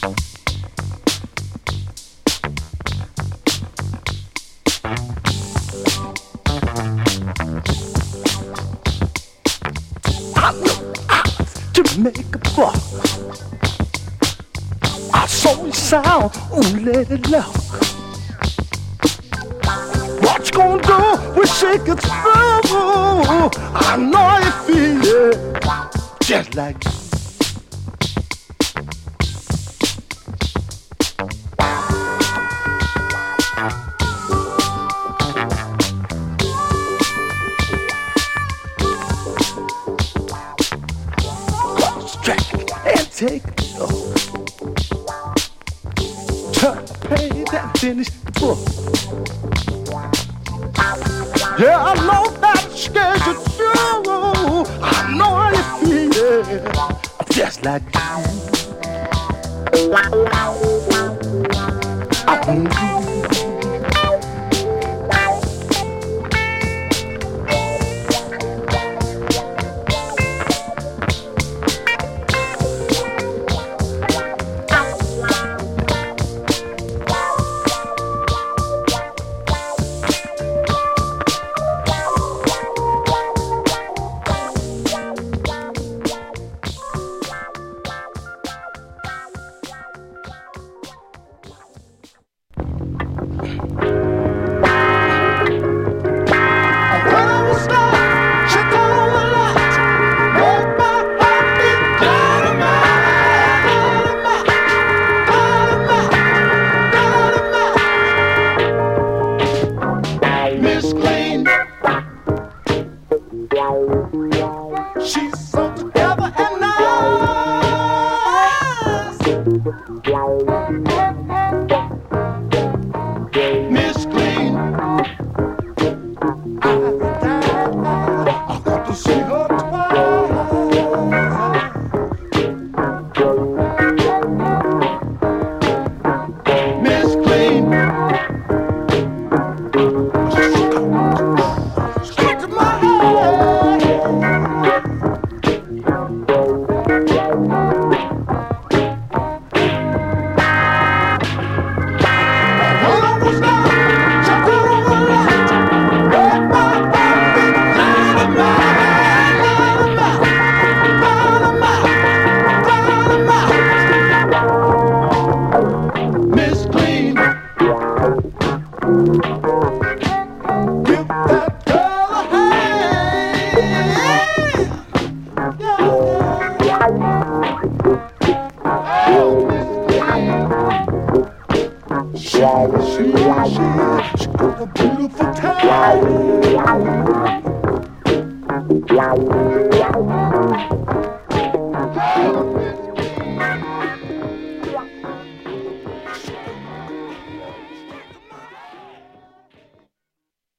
I know how to make a buck. I saw you sound, oh let it look. What you gonna do when she gets through? I know you feel it, just like you. Cross track and take it slow. Turn the page and finish the book. Yeah, I know that scares you too. I know how you feel, just like you. She's so together and nice. Miss Clean, I got to see her twice. Miss Clean, stick to my head. Miss Clean, give that girl a hand. Oh, Miss Clean, she got a beautiful time.